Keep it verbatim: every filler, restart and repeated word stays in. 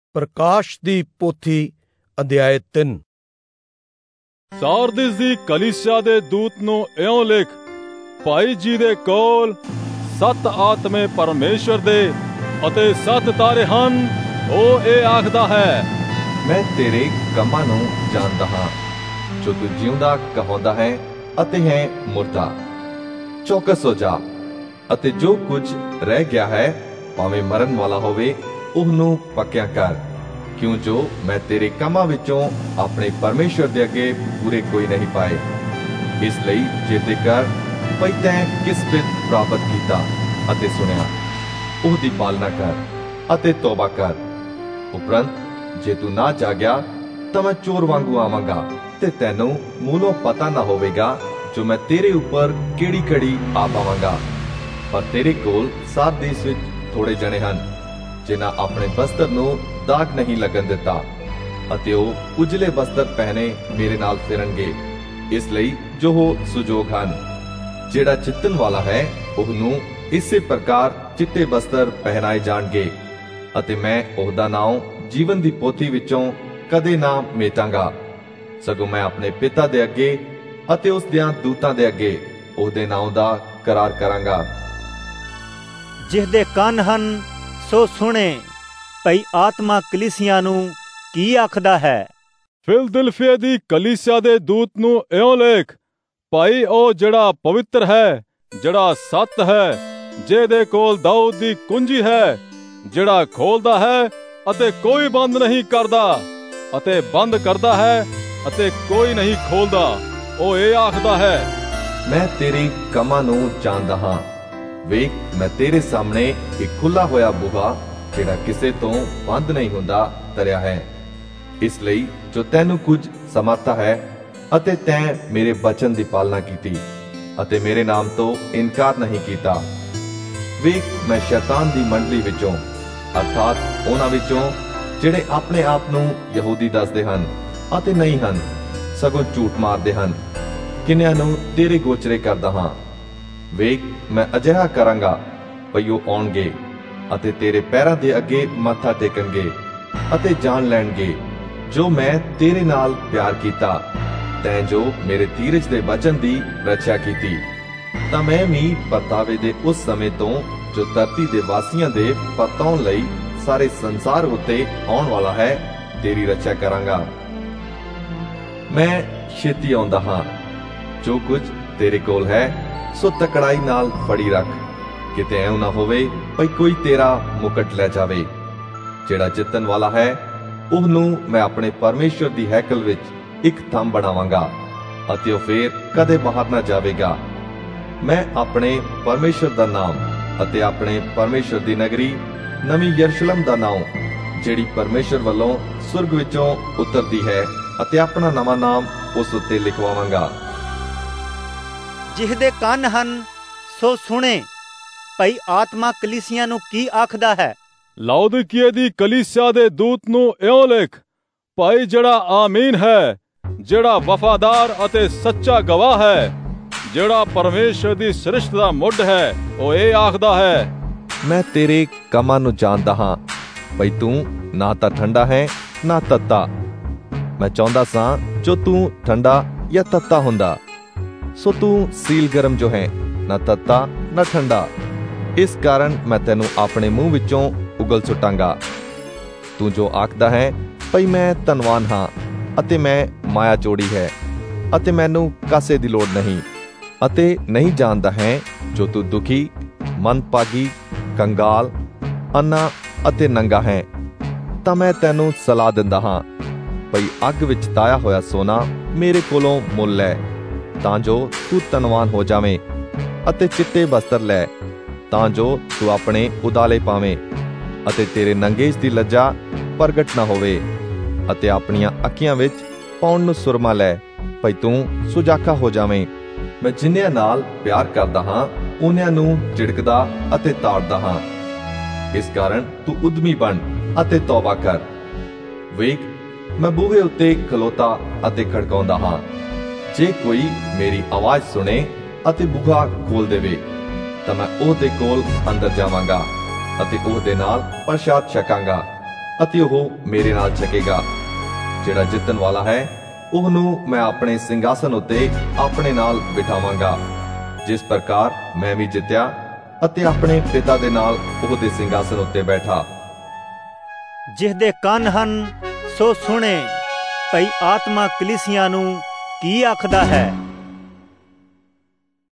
ਪ੍ਰਕਾਸ਼ ਦੀ ਪੋਥੀ ਅਧਿਆਇ ਤਿੰਨ। ਸਾਰਦਿਸ ਦੀ ਕਲੀਸਿਆ ਦੇ ਦੂਤ ਨੂੰ ਇਉਂ ਲਿਖ, ਭਾਈ ਜੀ ਦੇ ਕੋਲ ਸੱਤ ਆਤਮੇ ਪਰਮੇਸ਼ਰ ਦੇ ਅਤੇ ਸੱਤ ਤਾਰੇ ਹਨ। ਉਹ ਇਹ ਆਖਦਾ ਹੈ, ਮੈਂ ਤੇਰੇ ਕੰਮਾਂ ਨੂੰ ਜਾਣਦਾ ਹਾਂ, ਜੋ ਤੂੰ ਜਿਉਂਦਾ ਕਹਾਉਂਦਾ ਹੈ ਅਤੇ ਹੈ ਮੁਰਦਾ। ਚੌਕਸ ਹੋ ਜਾ ਅਤੇ ਜੋ ਕੁਝ ਰਹਿ ਗਿਆ ਹੈ, ਭਾਵੇਂ ਮਰਨ ਵਾਲਾ ਹੋਵੇ, ਉਹਨੂੰ ਪੱਕਿਆ ਕਰ, ਕਿਉਂ ਜੋ ਮੈਂ ਤੇਰੇ ਕੰਮਾਂ ਵਿੱਚੋਂ ਆਪਣੇ ਪਰਮੇਸ਼ਰ ਦੇ ਅੱਗੇ ਪੂਰੇ ਕੋਈ ਨਹੀਂ ਪਾਏ। ਇਸ ਲਈ ਚੇਤੇ ਕਰ ਭਈ ਤੈਂ ਕਿਸ ਬਿਤ ਪ੍ਰਾਪਤ ਕੀਤਾ ਅਤੇ ਸੁਣਿਆ, ਉਹਦੀ ਪਾਲਣਾ ਕਰ ਅਤੇ ਤੋਬਾ ਕਰ। ਉਪਰੰਤ ਜੇ ਤੂੰ ਨਾ ਜਾਗਿਆ ਤਾਂ ਮੈਂ ਚੋਰ ਵਾਂਗੂ ਆਵਾਂਗਾ ਤੇ ਤੈਨੂੰ ਮੂਲੋਂ ਪਤਾ ਨਾ ਹੋਵੇਗਾ ਜੋ ਮੈਂ ਤੇਰੇ ਉੱਪਰ ਕਿਹੜੀ ਘੜੀ ਆ ਪਾਵਾਂਗਾ। ਪਰ ਤੇਰੇ ਕੋਲ ਸਾਰਦਿਸ ਵਿੱਚ ਥੋੜੇ ਜਣੇ ਹਨ ਜਿਨ੍ਹਾਂ ਆਪਣੇ ਬਸਤਰ ਨੂੰ ਦਾਗ ਨਹੀਂ ਲੱਗਣ ਦਿੱਤਾ, ਅਤੇ ਉਹ ਉਜਲੇ ਬਸਤਰ ਪਹਿਨੇ ਮੇਰੇ ਨਾਲ ਫਿਰਨਗੇ। ਇਸ ਲਈ ਜੋ ਉਹ ਸੁਜੋਗ ਹਨ। ਜਿਹੜਾ ਚਿੱਤਨ ਵਾਲਾ ਹੈ, ਉਹਨੂੰ ਇਸੇ ਪ੍ਰਕਾਰ ਚਿੱਟੇ ਬਸਤਰ ਪਹਿਨਾਏ ਜਾਣਗੇ, ਅਤੇ ਮੈਂ ਉਹਦਾ ਨਾਮ ਜੀਵਨ ਦੀ ਪੋਥੀ ਵਿੱਚੋਂ ਕਦੇ ਨਾ ਮੇਟਾਂਗਾ। ਸਗੋਂ ਮੈਂ ਆਪਣੇ ਪਿਤਾ ਦੇ ਅੱਗੇ ਅਤੇ ਉਸ ਦਿਆਂ ਦੂਤਾਂ ਦੇ ਅੱਗੇ ਉਹਦੇ ਨਾਮ ਦਾ ਕਰਾਰ ਕਰਾਂਗਾ। ਜਿਹਦੇ ਕੰਨ ਹਨ ਸੋ ਸੁਣੇ, ਭਈ ਆਤਮਾ ਕਲੀਸਿਆ ਨੂੰ ਕੀ ਆਖਦਾ ਹੈ। ਫਿਲਦਿਲਫੀਆ ਦੀ ਕਲੀਸਿਆ ਦੇ ਦੂਤ ਨੂੰ ਇਉਂ ਲਿਖ, ਭਾਈ ਉਹ ਜਿਹੜਾ ਪਵਿੱਤਰ ਹੈ, ਜਿਹੜਾ ਸੱਤ ਹੈ, ਜਿਹਦੇ ਕੋਲ ਦਾਊਦ ਦੀ ਕੁੰਜੀ ਹੈ, ਜਿਹੜਾ ਖੋਲਦਾ ਹੈ ਅਤੇ ਕੋਈ ਬੰਦ ਨਹੀਂ ਕਰਦਾ, ਅਤੇ ਬੰਦ ਕਰਦਾ ਹੈ ਅਤੇ ਕੋਈ ਨਹੀਂ ਖੋਲਦਾ, ਉਹ ਇਹ ਆਖਦਾ ਹੈ, ਮੈਂ ਤੇਰੇ ਕੰਮਾਂ ਨੂੰ ਜਾਣਦਾ ਹਾਂ। ਵੇਖ, ਮੈਂ ਤੇਰੇ ਸਾਹਮਣੇ ਇੱਕ ਖੁੱਲਾ ਹੋਇਆ ਬੂਹਾ, ਜਿਹੜਾ ਕਿਸੇ ਤੋਂ ਬੰਦ ਨਹੀਂ ਹੁੰਦਾ, ਧਰਿਆ ਹੈ। ਇਸ ਲਈ ਜੋ ਤੈਨੂੰ ਕੁਝ ਸਮਰਥਾ ਹੈ ਅਤੇ ਤੈਂ ਮੇਰੇ ਬਚਨ ਦੀ ਪਾਲਣਾ ਕੀਤੀ ਅਤੇ ਮੇਰੇ ਨਾਮ ਤੋਂ ਇਨਕਾਰ ਨਹੀਂ ਕੀਤਾ। ਵੇਖ, ਮੈਂ ਸ਼ੈਤਾਨ ਦੀ ਮੰਡਲੀ ਵਿੱਚੋਂ, ਅਰਥਾਤ ਉਹਨਾਂ ਵਿੱਚੋਂ ਜਿਹੜੇ ਆਪਣੇ ਆਪ ਨੂੰ ਯਹੂਦੀ ਦੱਸਦੇ ਹਨ ਅਤੇ ਨਹੀਂ ਹਨ, ਸਗੋਂ ਝੂਠ ਮਾਰਦੇ ਹਨ, ਕਿੰਨਿਆਂ ਨੂੰ ਤੇਰੇ ਗੋਚਰੇ ਕਰਦਾ ਹਾਂ। ਵੇਖ, ਮੈਂ ਅਜਿਹਾ ਕਰਾਂਗਾ ਭਈ ਉਹ ਆਉਣਗੇ ਅਤੇ ਤੇਰੇ ਪੈਰਾਂ ਦੇ ਅੱਗੇ ਮੱਥਾ ਟੇਕਣਗੇ ਅਤੇ ਜਾਣ ਲੈਣਗੇ ਜੋ ਮੈਂ ਤੇਰੇ ਨਾਲ ਪਿਆਰ ਕੀਤਾ। ਤੈਂ ਜੋ ਮੇਰੇ ਧੀਰਜ ਦੇ ਵਚਨ ਦੀ ਰੱਖਿਆ ਕੀਤੀ, ਤਾਂ ਮੈਂ ਵੀ ਪਰਤਾਵੇ ਦੇ ਉਸ ਸਮੇਂ ਤੋਂ ਜੋ ਧਰਤੀ ਦੇ ਵਾਸੀਆਂ ਦੇ ਪਰਤਾਉਣ ਲਈ ਸਾਰੇ ਸੰਸਾਰ ਉੱਤੇ ਆਉਣ ਵਾਲਾ ਹੈ, ਤੇਰੀ ਰੱਖਿਆ ਕਰਾਂਗਾ। ਮੈਂ ਛੇਤੀ ਆਉਂਦਾ ਹਾਂ। ਜੋ ਕੁਝ ਤੇਰੇ ਕੋਲ ਹੈ ਸੋ ਤਕੜਾਈ ਨਾਲ ਫੜੀ ਰੱਖ, ਕਿਤੇ ਐਉਂ ਨਾ ਹੋਵੇ ਭਈ ਕੋਈ ਤੇਰਾ ਮੁਕਟ ਲੈ ਜਾਵੇ। ਜਿਹੜਾ ਜਿੱਤਣ ਵਾਲਾ ਹੈ, ਉਹਨੂੰ ਮੈਂ ਆਪਣੇ ਪਰਮੇਸ਼ਰ ਦੀ ਹੈਕਲ ਵਿੱਚ ਇੱਕ ਥੰਮ ਬਣਾਵਾਂਗਾ, ਅਤੇ ਉਹ ਫੇਰ ਕਦੇ ਬਾਹਰ ਨਾ ਜਾਵੇਗਾ। ਮੈਂ ਆਪਣੇ ਪਰਮੇਸ਼ਰ ਦਾ ਨਾਮ ਅਤੇ ਆਪਣੇ ਪਰਮੇਸ਼ਰ ਦੀ ਨਗਰੀ ਨਵੀਂ ਯਰੂਸ਼ਲਮ ਦਾ ਨਾਮ, ਜਿਹੜੀ ਪਰਮੇਸ਼ਰ ਵੱਲੋਂ ਸੁਰਗ ਵਿੱਚੋਂ ਉਤਰਦੀ ਹੈ, ਅਤੇ ਆਪਣਾ ਨਵਾਂ ਨਾਮ ਉਸ ਉੱਤੇ ਲਿਖਵਾਵਾਂਗਾ। ਜਿਹਦੇ ਕੰਨ ਹਨ ਸੋ ਸੁਣੇ, ਭਈ ਆਤਮਾ ਕਲੀਸਿਆ ਨੂੰ ਕੀ ਆਖਦਾ ਹੈ। ਲਾਉਦੀਕੀਆ ਦੀ ਕਲੀਸਿਆ ਦੇ ਦੂਤ ਨੂੰ ਇਉਂ ਲਿਖ, ਭਾਈ ਜਿਹੜਾ ਆਮੀਨ ਹੈ, ਜਿਹੜਾ ਵਫਾਦਾਰ ਅਤੇ ਸੱਚਾ ਗਵਾਹ ਹੈ, ਜਿਹੜਾ ਪਰਮੇਸ਼ਰ ਦੀ ਸ੍ਰਿਸ਼ਟ ਦਾ ਮੁੱਢ ਹੈ, ਉਹ ਇਹ ਆਖਦਾ ਹੈ, ਮੈਂ ਤੇਰੇ ਕੰਮਾਂ ਨੂੰ ਜਾਣਦਾ ਹਾਂ, ਭਈ ਤੂੰ ਨਾ ਤਾਂ ਠੰਡਾ ਹੈ ਨਾ ਤੱਤਾ। ਮੈਂ ਚਾਹੁੰਦਾ ਸਾਂ ਜੋ ਤੂੰ ਠੰਡਾ ਜਾਂ ਤੱਤਾ ਹੁੰਦਾ, ਸੋ ਤੂੰ ਸੀਲ ਗਰਮ ਜੋ ਹੈ, ਨਾ ਤੱਤਾ ਨਾ ਠੰਡਾ। ਇਸ ਕਾਰਨ ਮੈਂ ਤੈਨੂੰ ਆਪਣੇ ਮੂੰਹ ਵਿੱਚੋਂ ਉਗਲ ਸੁੱਟਾਂਗਾ। ਤੂੰ ਜੋ ਆਖਦਾ ਹੈ ਭਈ ਮੈਂ ਧਨਵਾਨ ਹਾਂ ਅਤੇ ਮੈਂ ਮਾਇਆ ਚੋੜੀ ਹੈ ਅਤੇ ਮੈਨੂੰ ਕਾਸੇ ਦੀ ਲੋੜ ਨਹੀਂ, ਅਤੇ ਨਹੀਂ ਜਾਣਦਾ ਹੈ ਜੋ ਤੂੰ ਦੁਖੀ, ਮੰਦਭਾਗੀ, ਕੰਗਾਲ, ਅੰਨਾ ਅਤੇ ਨੰਗਾ ਹੈ, ਤਾਂ ਮੈਂ ਤੈਨੂੰ ਸਲਾਹ ਦਿੰਦਾ ਹਾਂ ਭਈ ਅੱਗ ਵਿੱਚ ਤਾਇਆ ਹੋਇਆ ਸੋਨਾ ਮੇਰੇ ਕੋਲੋਂ ਮੁੱਲ ਲੈ, ਤਾਂ ਜੋ ਤੂੰ ਧਨਵਾਨ ਹੋ ਜਾਵੇਂ, ਅਤੇ ਚਿੱਟੇ ਬਸਤਰ ਲੈ, ਤਾਂ ਜੋ ਤੂੰ ਆਪਣੇ ਉਦਾਲੇ ਪਾਵੇਂ, ਅਤੇ ਤੇਰੇ ਨੰਗੇਜ ਦੀ ਲੱਜਾ ਪ੍ਰਗਟ ਨਾ ਹੋਵੇ, ਅਤੇ ਆਪਣੀਆਂ ਅੱਖੀਆਂ ਵਿੱਚ ਪਾਉਣ ਨੂੰ ਸੁਰਮਾ ਲੈ, ਭਈ ਤੂੰ ਸੁਜਾਖਾ ਹੋ ਜਾਵੇਂ। ਮੈਂ ਜਿੰਨਿਆਂ ਨਾਲ ਪਿਆਰ ਕਰਦਾ ਹਾਂ, ਉਹਨਿਆਂ ਨੂੰ ਝਿੜਕਦਾ ਅਤੇ ਤਾੜਦਾ ਹਾਂ। ਇਸ ਕਾਰਨ ਤੂੰ ਉਦਮੀ ਬਣ ਅਤੇ ਤੌਬਾ ਕਰ। ਵੇਖ, ਮੈਂ ਬੂਹੇ ਉੱਤੇ ਖਲੋਤਾ ਅਤੇ ਖੜਕਾਉਂਦਾ ਹਾਂ। ਜੇ ਕੋਈ ਮੇਰੀ ਆਵਾਜ਼ ਸੁਣੇ ਅਤੇ ਬੂਹਾ ਖੋਲ ਦੇਵੇ, ਤਾਂ ਮੈਂ ਉਹਦੇ ਕੋਲ ਅੰਦਰ ਜਾਵਾਂਗਾ ਅਤੇ ਉਹਦੇ ਨਾਲ ਪ੍ਰਸ਼ਾਦ ਛਕਾਂਗਾ, ਅਤੇ ਉਹ ਮੇਰੇ ਨਾਲ ਛਕੇਗਾ। ਜਿਹੜਾ ਜਿੱਤਣ ਵਾਲਾ ਹੈ ਉਹਨੂੰ ਮੈਂ ਆਪਣੇ ਸਿੰਘਾਸਨ ਉੱਤੇ ਆਪਣੇ ਨਾਲ ਬਿਠਾਵਾਂਗਾ, ਜਿਸ ਪ੍ਰਕਾਰ ਮੈਂ ਵੀ ਜਿੱਤਿਆ ਅਤੇ ਆਪਣੇ ਪਿਤਾ ਦੇ ਨਾਲ ਉਹਦੇ ਸਿੰਘਾਸਨ ਉੱਤੇ ਬੈਠਾ। ਜਿਸ ਦੇ ਕੰਨ ਹਨ ਸੋ ਸੁਣੇ, ਭਈ ਆਤਮਾ ਕਲੀਸਿਆਂ ਨੂੰ ਕੀ ਆਖਦਾ ਹੈ।